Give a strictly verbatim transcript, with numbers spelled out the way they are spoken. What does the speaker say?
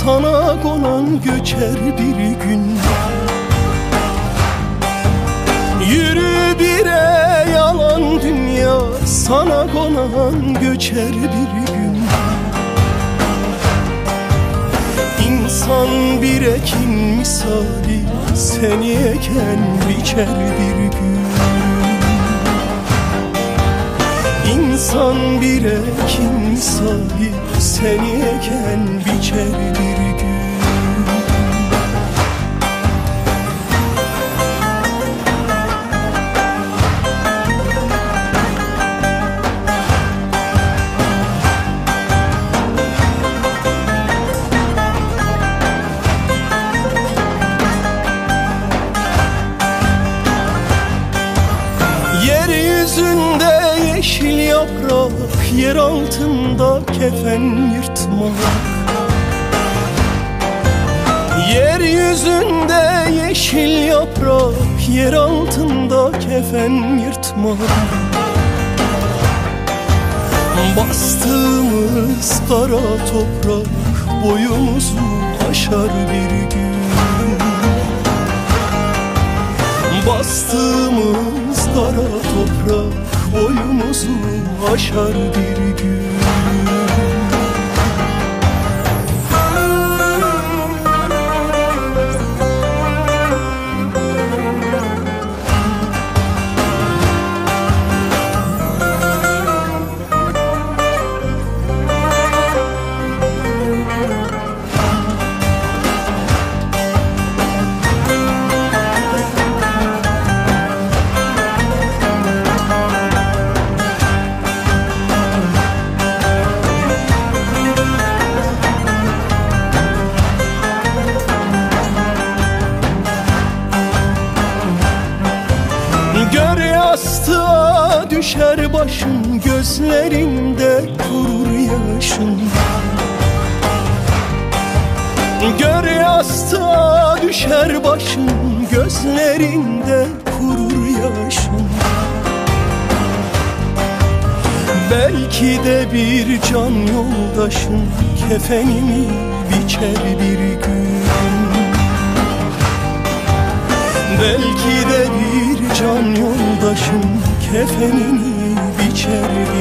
sana konan göçer bir gün. Yürü bire yalan dünya, sana konan göçer bir gün. İnsan bir ekin misali, seni eken biçer bir gün. İnsan bir ekin misali, seni eken biçer bir gün. Yeryüzünde yeşil yaprak, yer altında kefen yırtmak. Yeryüzünde yeşil yaprak, yer altında kefen yırtmak. Bastığımız kara toprak boyumuzu aşar bir gün. Bastığımız kara toprak boyumuzu aşar bir gün. Gör yastığa düşer başın, gözlerinde kurur yaşın. Gör yastığa düşer başın, gözlerinde kurur yaşın. Belki de bir can yoldaşın kefenimi biçer bir gün. Belki de bir can yoldaşım kefenini biçer